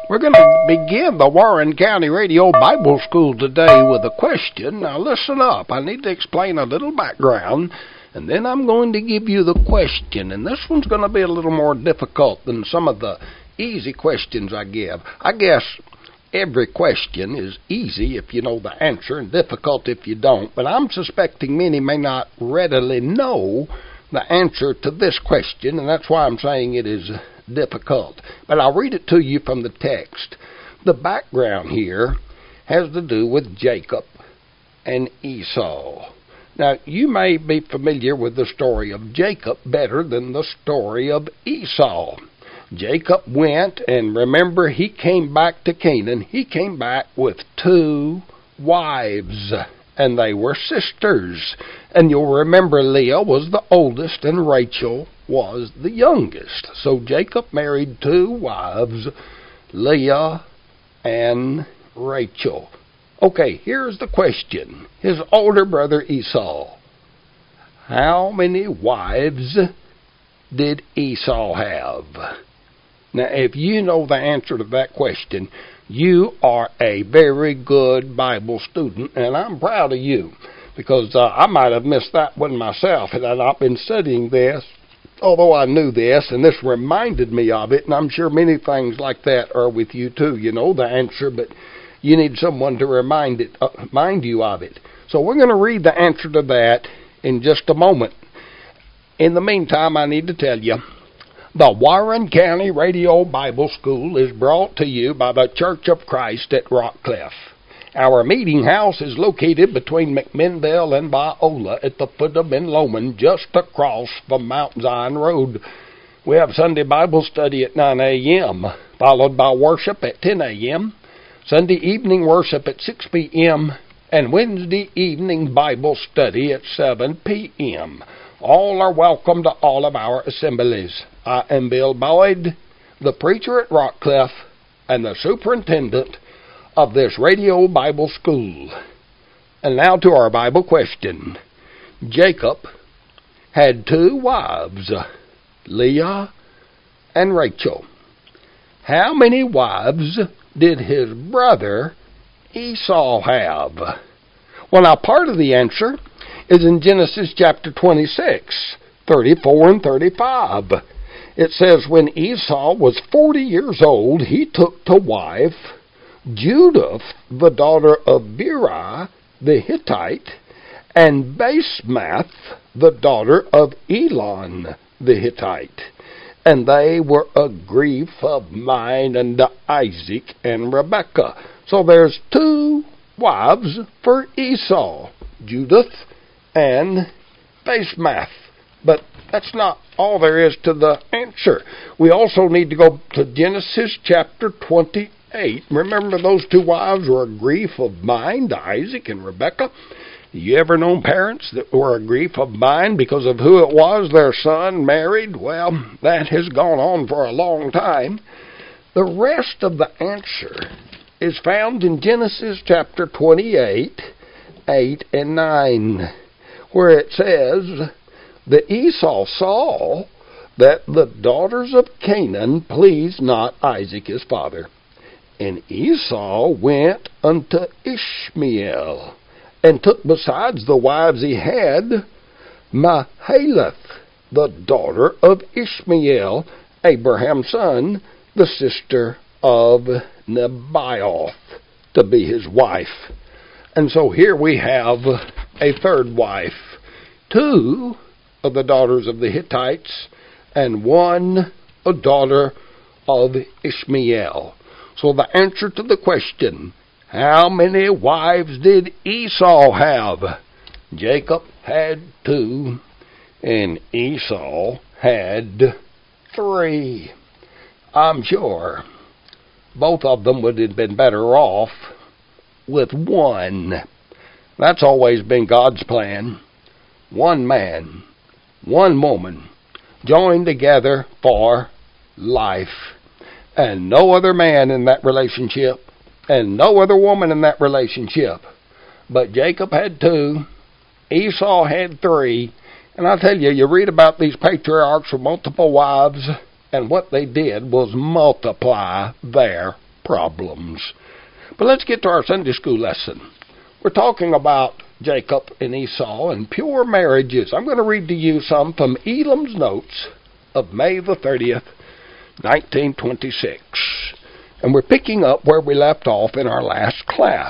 We're going to begin the Warren County Radio Bible School today with a question. Now listen up. I need to explain a little background, and then I'm going to give you the question. And this one's going to be a little more difficult than some of the easy questions I give. I guess every question is easy if you know the answer and difficult if you don't. But I'm suspecting many may not readily know the answer to this question, and that's why I'm saying it is difficult. But I'll read it to you from the text. The background here has to do with Jacob and Esau. Now, you may be familiar with the story of Jacob better than the story of Esau. Jacob went, and remember, he came back to Canaan. He came back with 2 wives, and they were sisters. And you'll remember Leah was the oldest, and Rachel was the youngest. So Jacob married 2 wives, Leah and Rachel. Okay, here's the question. His older brother Esau, how many wives did Esau have? Now, if you know the answer to that question, you are a very good Bible student, and I'm proud of you, because I might have missed that one myself had I not been studying this, although I knew this, and this reminded me of it, and I'm sure many things like that are with you too. You know the answer, but you need someone to remind you of it. So we're going to read the answer to that in just a moment. In the meantime, I need to tell you, the Warren County Radio Bible School is brought to you by the Church of Christ at Rockcliff. Our meeting house is located between McMinnville and Biola at the foot of Ben Lomond, just across from Mount Zion Road. We have Sunday Bible study at 9 a.m., followed by worship at 10 a.m., Sunday evening worship at 6 p.m., and Wednesday evening Bible study at 7 p.m. All are welcome to all of our assemblies. I am Bill Boyd, the preacher at Rockcliff and the superintendent of this radio Bible school. And now to our Bible question. Jacob had 2 wives, Leah and Rachel. How many wives did his brother Esau have? Well, now part of the answer is in Genesis chapter 26, 34 and 35. It says, when Esau was 40 years old, he took to wife Judith, the daughter of Beri the Hittite, and Basemath, the daughter of Elon the Hittite. And they were a grief of mine unto Isaac and Rebekah. So there's 2 wives for Esau, Judith and Basemath. But that's not all there is to the answer. We also need to go to Genesis chapter 28. Remember, those 2 wives were a grief of mine to Isaac and Rebekah. You ever known parents that were a grief of mine because of who it was their son married? Well, that has gone on for a long time. The rest of the answer is found in Genesis chapter 28, 8 and 9, where it says that Esau saw that the daughters of Canaan pleased not Isaac his father. And Esau went unto Ishmael, and took besides the wives he had, Mahalath, the daughter of Ishmael, Abraham's son, the sister of Nebaioth, to be his wife. And so here we have a 3rd wife, 2 of the daughters of the Hittites, and 1 a daughter of Ishmael. So the answer to the question, how many wives did Esau have? Jacob had 2, and Esau had 3. I'm sure both of them would have been better off with 1. That's always been God's plan. 1 man, 1 woman, joined together for life. And no other man in that relationship, and no other woman in that relationship. But Jacob had 2, Esau had 3, and I tell you, you read about these patriarchs with multiple wives, and what they did was multiply their problems. But let's get to our Sunday school lesson. We're talking about Jacob and Esau and pure marriages. I'm going to read to you some from Elam's Notes of May the 30th, 1926. And we're picking up where we left off in our last class.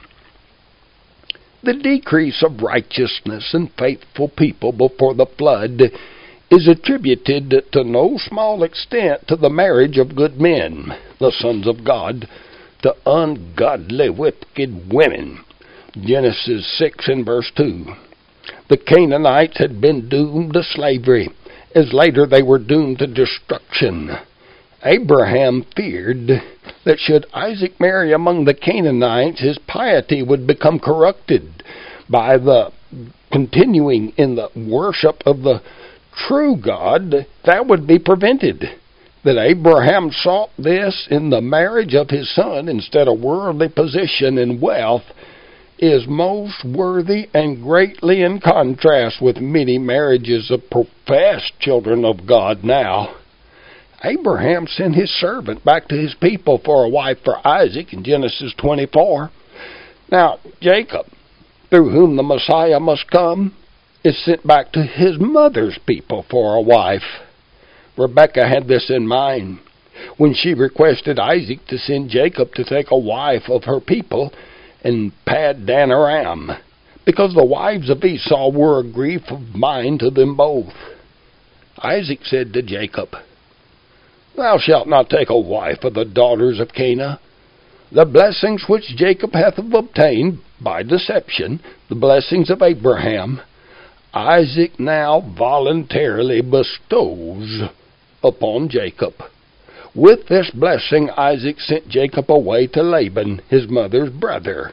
The decrease of righteousness and faithful people before the flood is attributed to no small extent to the marriage of good men, the sons of God, to ungodly, wicked women. Genesis 6 and verse 2. The Canaanites had been doomed to slavery, as later they were doomed to destruction. Abraham feared that should Isaac marry among the Canaanites, his piety would become corrupted by the continuing in the worship of the true God. That would be prevented. That Abraham sought this in the marriage of his son instead of worldly position and wealth is most worthy and greatly in contrast with many marriages of professed children of God now. Abraham sent his servant back to his people for a wife for Isaac in Genesis 24. Now, Jacob, through whom the Messiah must come, is sent back to his mother's people for a wife. Rebekah had this in mind when she requested Isaac to send Jacob to take a wife of her people in Paddan Aram, because the wives of Esau were a grief of mind to them both. Isaac said to Jacob, "Thou shalt not take a wife of the daughters of Canaan. The blessings which Jacob hath obtained by deception, the blessings of Abraham, Isaac now voluntarily bestows upon Jacob." With this blessing, Isaac sent Jacob away to Laban, his mother's brother.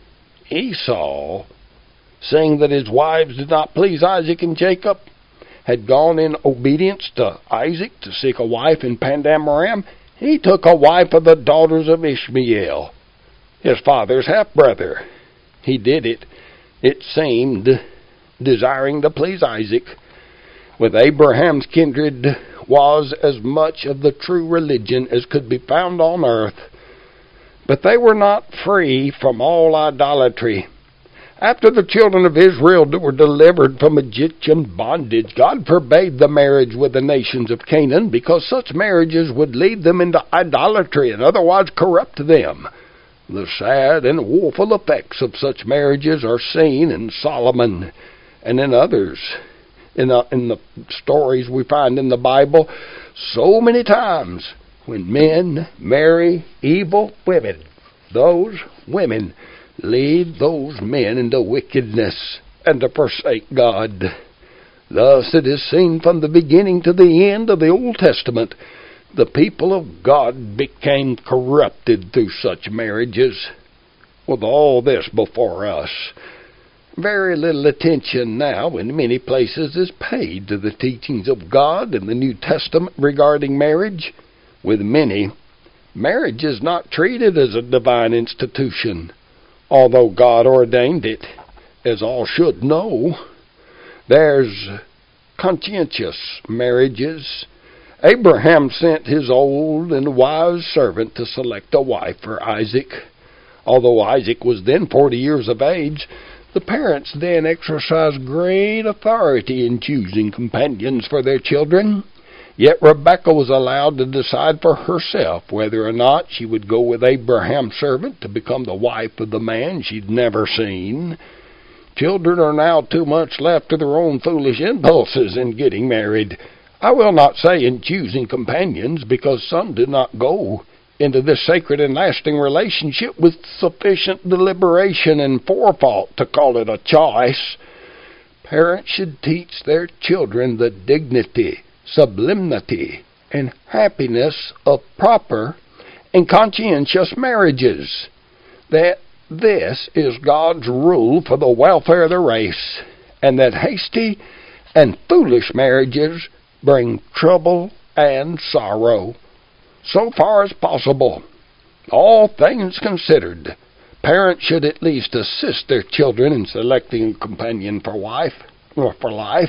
Esau, seeing that his wives did not please Isaac and Jacob, had gone in obedience to Isaac to seek a wife in Paddan Aram. He took a wife of the daughters of Ishmael, his father's half-brother. He did it, it seemed, desiring to please Isaac. With Abraham's kindred was as much of the true religion as could be found on earth, but they were not free from all idolatry. After the children of Israel were delivered from Egyptian bondage, God forbade the marriage with the nations of Canaan because such marriages would lead them into idolatry and otherwise corrupt them. The sad and woeful effects of such marriages are seen in Solomon and in others. In the stories we find in the Bible, so many times when men marry evil women, those women lead those men into wickedness and to forsake God. Thus it is seen from the beginning to the end of the Old Testament, the people of God became corrupted through such marriages. With all this before us, very little attention now in many places is paid to the teachings of God in the New Testament regarding marriage. With many, marriage is not treated as a divine institution, although God ordained it, as all should know. There's conscientious marriages. Abraham sent his old and wise servant to select a wife for Isaac. Although Isaac was then 40 years of age, the parents then exercised great authority in choosing companions for their children. Yet Rebekah was allowed to decide for herself whether or not she would go with Abraham's servant to become the wife of the man she'd never seen. Children are now too much left to their own foolish impulses in getting married. I will not say in choosing companions, because some do not go into this sacred and lasting relationship with sufficient deliberation and forethought to call it a choice. Parents should teach their children the dignity, sublimity, and happiness of proper and conscientious marriages. That this is God's rule for the welfare of the race, and that hasty and foolish marriages bring trouble and sorrow. So far as possible, all things considered, parents should at least assist their children in selecting a companion for wife or for life.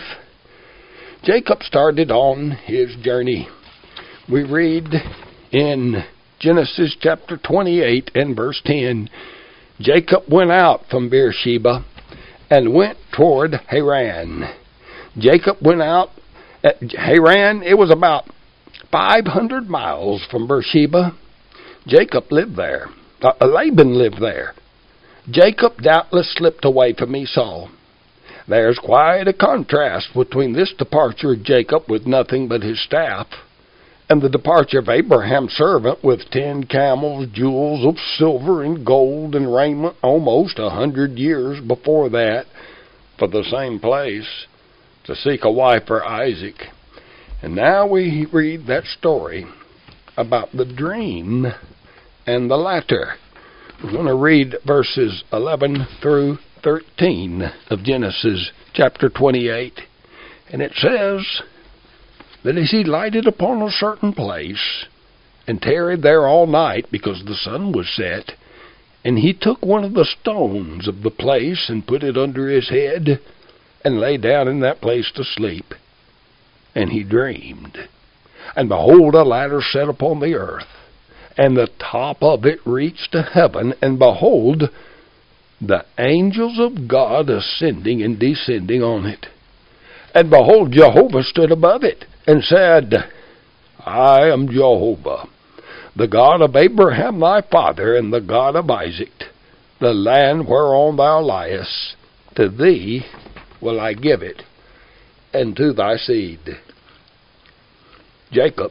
Jacob started on his journey. We read in Genesis chapter 28 and verse 10. Jacob went out from Beersheba and went toward Haran. Jacob went out at Haran. It was about 500 miles from Beersheba. Jacob lived there. Laban lived there. Jacob doubtless slipped away from Esau. There's quite a contrast between this departure of Jacob with nothing but his staff and the departure of Abraham's servant with 10 camels, jewels of silver and gold and raiment almost 100 years before that for the same place to seek a wife for Isaac. And now we read that story about the dream and the latter. We're going to read verses 11 through 13 of Genesis chapter 28. And it says that as he lighted upon a certain place and tarried there all night because the sun was set, and he took one of the stones of the place and put it under his head and lay down in that place to sleep. And he dreamed, and behold, a ladder set upon the earth, and the top of it reached to heaven, and behold, the angels of God ascending and descending on it. And behold, Jehovah stood above it, and said, I am Jehovah, the God of Abraham thy father, and the God of Isaac. The land whereon thou liest, to thee will I give it, and to thy seed. Jacob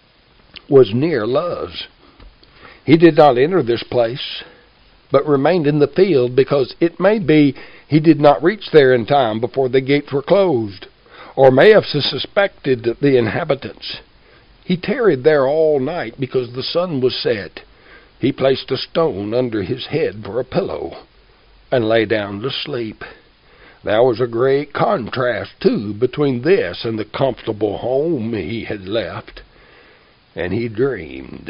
was near Luz. He did not enter this place, but remained in the field, because it may be he did not reach there in time before the gates were closed, or may have suspected the inhabitants. He tarried there all night because the sun was set. He placed a stone under his head for a pillow, and lay down to sleep. There was a great contrast, too, between this and the comfortable home he had left. And he dreamed.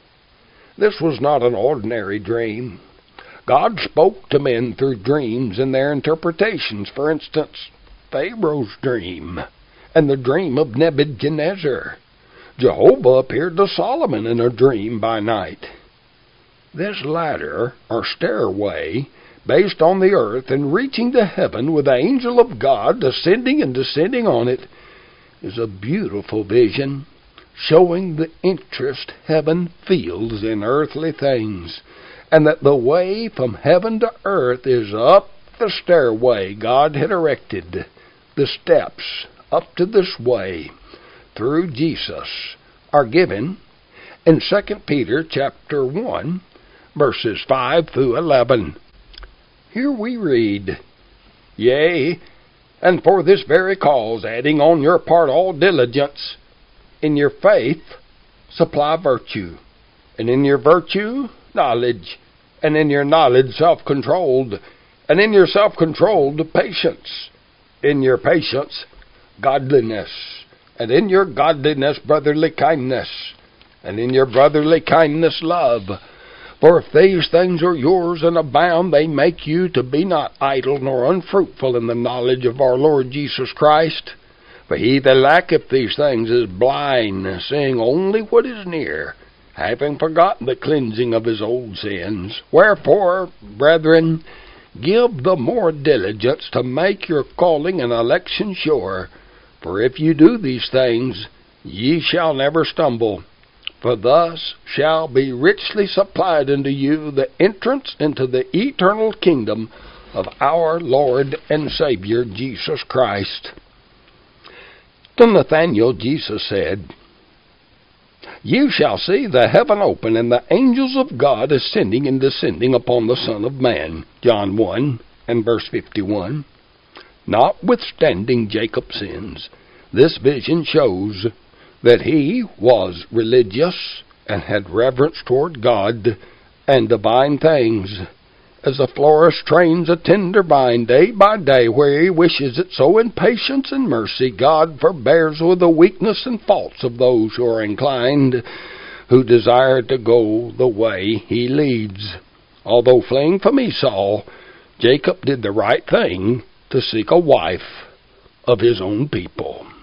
This was not an ordinary dream. God spoke to men through dreams and their interpretations. For instance, Pharaoh's dream and the dream of Nebuchadnezzar. Jehovah appeared to Solomon in a dream by night. This ladder, or stairway, based on the earth and reaching to heaven with the angel of God ascending and descending on it, is a beautiful vision showing the interest heaven feels in earthly things, and that the way from heaven to earth is up the stairway God had erected. The steps up to this way through Jesus are given in 2 Peter chapter 1, verses 5 through 11. Here we read, Yea, and for this very cause, adding on your part all diligence, in your faith supply virtue, and in your virtue knowledge, and in your knowledge self-controlled, and in your self-controlled patience, in your patience godliness, and in your godliness brotherly kindness, and in your brotherly kindness love. For if these things are yours and abound, they make you to be not idle nor unfruitful in the knowledge of our Lord Jesus Christ. For he that lacketh these things is blind, seeing only what is near, having forgotten the cleansing of his old sins. Wherefore, brethren, give the more diligence to make your calling and election sure. For if you do these things, ye shall never stumble. For thus shall be richly supplied unto you the entrance into the eternal kingdom of our Lord and Savior Jesus Christ. To Nathanael Jesus said, You shall see the heaven open, and the angels of God ascending and descending upon the Son of Man. John 1 and verse 51. Notwithstanding Jacob sins, this vision shows that he was religious and had reverence toward God and divine things, as a florist trains a tender vine day by day where he wishes it, so in patience and mercy God forbears with the weakness and faults of those who are inclined, who desire to go the way he leads. Although fleeing from Esau, Jacob did the right thing to seek a wife of his own people.